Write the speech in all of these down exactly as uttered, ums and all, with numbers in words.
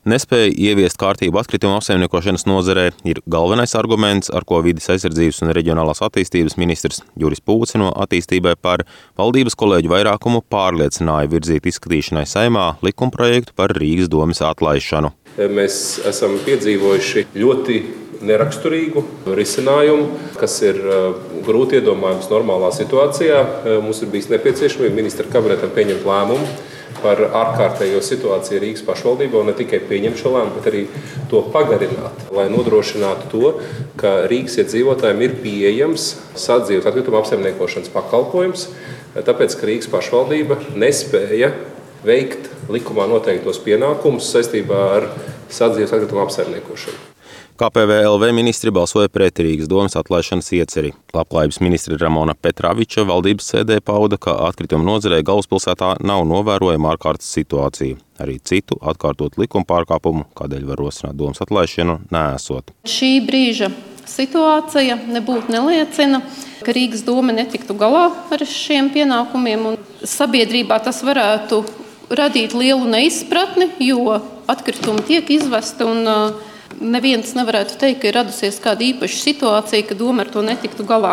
Nespēja ieviest kārtību atkritumu apsaimniekošanas nozarē ir galvenais arguments, ar ko Vides aizsardzības un reģionālās attīstības ministrs Juris Pūce no attīstībai par valdības kolēģu vairākumu pārliecināja virzīt izskatīšanai Saeimā likumprojektu par Rīgas domes atlaišanu. Mēs esam piedzīvojuši ļoti neraksturīgu risinājumu, kas ir grūti iedomājams normālā situācijā. Mums ir bijis nepieciešamība ministra kabinetam pieņemt lēmumu par ārkārtējo situāciju Rīgas pašvaldībā, un ne tikai pieņemt šo lēmumu, bet arī to pagarināt, lai nodrošinātu to, ka Rīgas iedzīvotājiem ir pieejams sadzīves atkrituma apsaimniekošanas pakalpojums, tāpēc, ka Rīgas pašvaldība nespēja veikt likumā noteiktos pienākumus saistībā ar sadzīves atkrituma apsaimniekošanu. K P V L V ministri balsoja pret Rīgas domes atlaišanas ieceri. Labklājības ministre Ramona Petraviča valdības sēdē pauda, ka atkrituma nozarē galvaspilsētā nav novērojama ārkārtas situācija. Arī citu atkārtot likuma pārkāpumu, kādēļ var rosināt domes atlaišanu, neesot. Šī brīža situācija nebūtu neliecina, ka Rīgas doma netiktu galā ar šiem pienākumiem, un sabiedrībā tas varētu radīt lielu neizpratni, jo atkritumi tiek izvesti un neviens nevarētu teikt, ka ir radusies kāda īpaša situācija, ka doma ar to netiktu galā.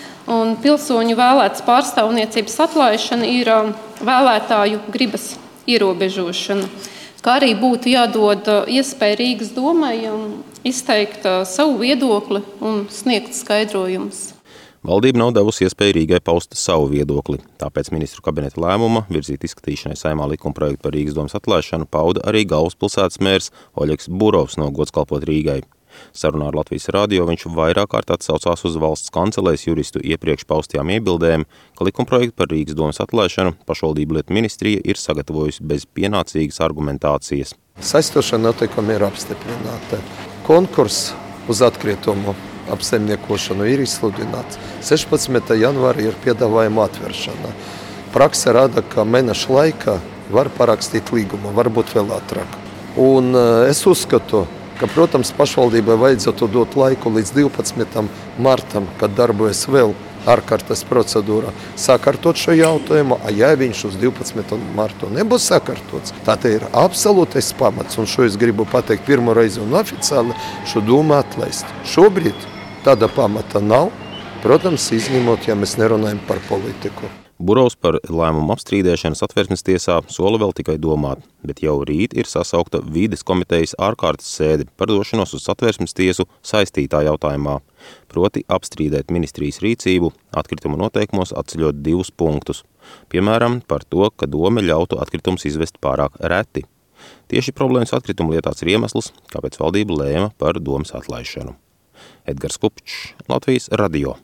Un pilsoņu vēlētas pārstāvniecības atlaišana ir vēlētāju gribas ierobežošana, kā arī būtu jādod iespēja Rīgas domai izteikt savu viedokli un sniegt skaidrojumus. Valdība nav devusi iespēju Rīgai paust savu viedokli, tāpēc ministru kabineta lēmuma virzīt izskatīšanai Saeimā likumprojektu par Rīgas domes atlaišanu pauda arī galvaspilsētas mērs Oļegs Burovs no Gods kalpot Rīgai. Sarunā ar Latvijas radio viņš vairāk kārt atsaucās uz valsts kancelēs juristu iepriekš paustajām iebildēm, ka likumprojektu par Rīgas domes atlaišanu pašvaldību lietu ministrija ir sagatavojusi bez pienācīgas argumentācijas. Saistošā noteikumi ir apstiprināti. Konkurss uz atkritumu apsaimniekošanu ir izsludināts. sešpadsmitā janvārī ir piedāvājuma atvēršana. Prakse rāda, ka mēneša laikā var parakstīt līgumu, varbūt vēl ātrāk. Un es uzskatu, ka, protams, pašvaldībai vajadzētu dot laiku līdz divpadsmitam martam, kad darbojas vēl ārkārtas procedūra, sakārtot šo jautājumu, a ja viņš uz divpadsmito martu nebūs sakārtots, tad ir absolūtais pamats, un šo es gribu pateikt pirmo reizi un oficiāli, šo domu atlaist. Šobrīd tāda pamata nav, protams, izņemot, ja mēs nerunājam par politiku. Burovs par lēmumu apstrīdēšanas Satversmes tiesā sola vēl tikai domāt, bet jau rīt ir sasaukta Vides komitejas ārkārtas sēde par došanos uz Satversmes tiesu saistītā jautājumā, proti apstrīdēt ministrijas rīcību atkrituma noteikumos atceļot divus punktus, piemēram, par to, ka dome ļautu atkritumus izvest pārāk reti. Tieši problēmas atkrituma lietās ir iemesls, kāpēc valdība lēma par domes atlaišanu. Edgars Kupčs, Latvijas radio.